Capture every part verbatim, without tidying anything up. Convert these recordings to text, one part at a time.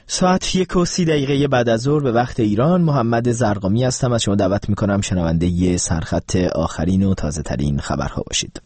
ساعت یک و سی دقیقه بعد از ظهر به وقت ایران، محمد زرقامی هستم. از شما دعوت میکنم شنونده ی سرخط آخرین و تازه ترین خبرها باشید.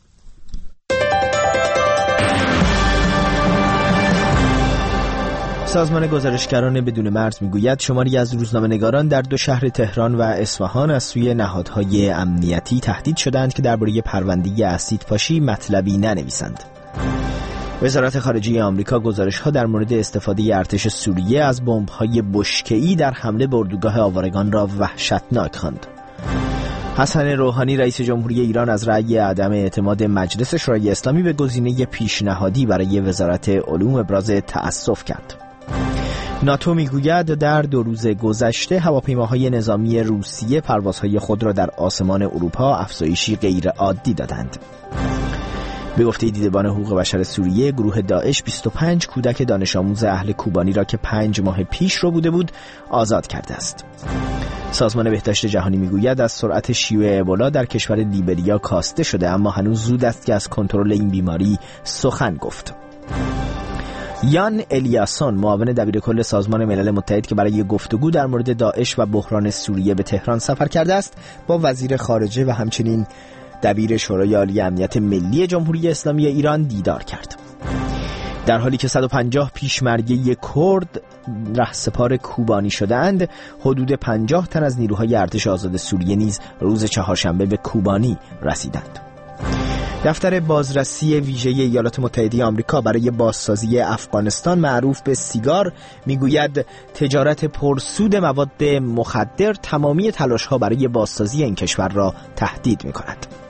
سازمان گزارشگران بدون مرز میگوید شماری از روزنامه‌نگاران در دو شهر تهران و اصفهان از سوی نهادهای امنیتی تهدید شدند که درباره پرونده اسید پاشی مطلبی ننویسند. وزارت خارجه آمریکا گزارش‌ها در مورد استفاده ارتش سوریه از بمب‌های بشکه‌ای در حمله به اردوگاه آوارگان را وحشتناک خواند. حسن روحانی رئیس جمهوری ایران از رأی عدم اعتماد مجلس شورای اسلامی به گزینه پیشنهادی برای وزارت علوم ابراز تأسف کرد. ناتو میگوید در دو روز گذشته هواپیماهای نظامی روسیه پروازهای خود را در آسمان اروپا افزایشی غیر عادی دادند. به گفته دیدبان حقوق بشر سوریه، گروه داعش بیست و پنج کودک دانش آموز اهل کوبانی را که پنج ماه پیش رو بوده بود آزاد کرده است. سازمان بهداشت جهانی میگوید از سرعت شیوع ابولا در کشور لیبریا کاسته شده، اما هنوز زود است که از کنترل این بیماری سخن گفت. یان الیاسون، معاون دبیرکل سازمان ملل متحد که برای گفتگو در مورد داعش و بحران سوریه به تهران سفر کرده است، با وزیر خارجه و همچنین دبیر شورای عالی امنیت ملی جمهوری اسلامی ایران دیدار کرد. در حالی که صد و پنجاه پیشمرگه کرد رهسپار کوبانی شدند، حدود پنجاه تن از نیروهای ارتش آزاد سوریه نیز روز چهارشنبه به کوبانی رسیدند. دفتر بازرسی ویژه ایالات متحده آمریکا برای بازسازی افغانستان معروف به سیگار میگوید تجارت پرسود مواد مخدر تمامی تلاش‌ها برای بازسازی این کشور را تهدید می‌کند.